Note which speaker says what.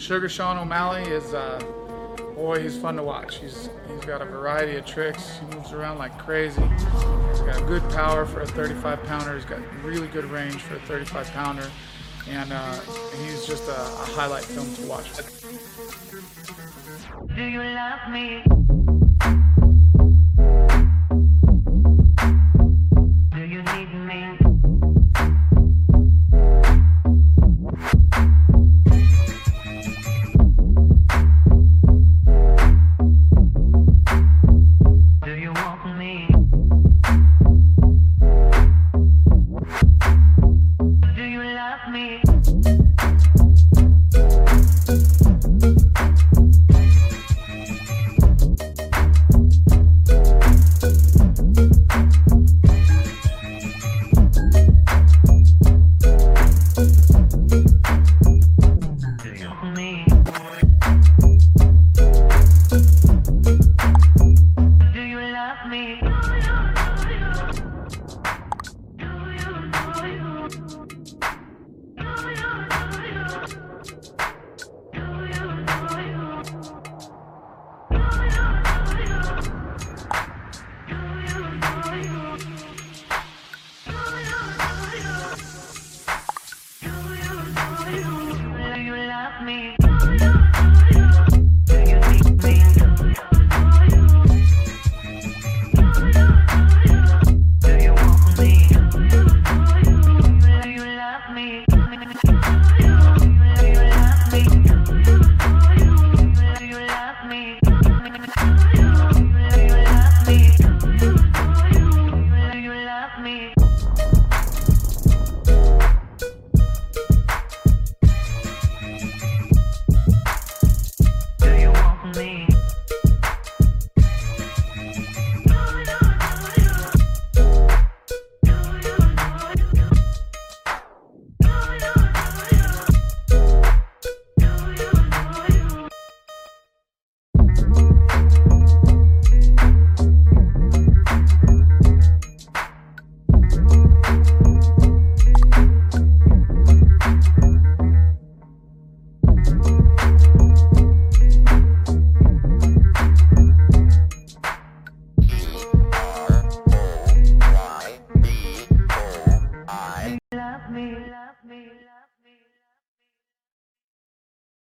Speaker 1: Sugar Sean O'Malley is, boy, he's fun to watch. He's got a variety of tricks. He moves around like crazy. He's got good power for a 35 pounder. He's got really good range for a 35 pounder. And he's just a highlight film to watch.
Speaker 2: Do you love me?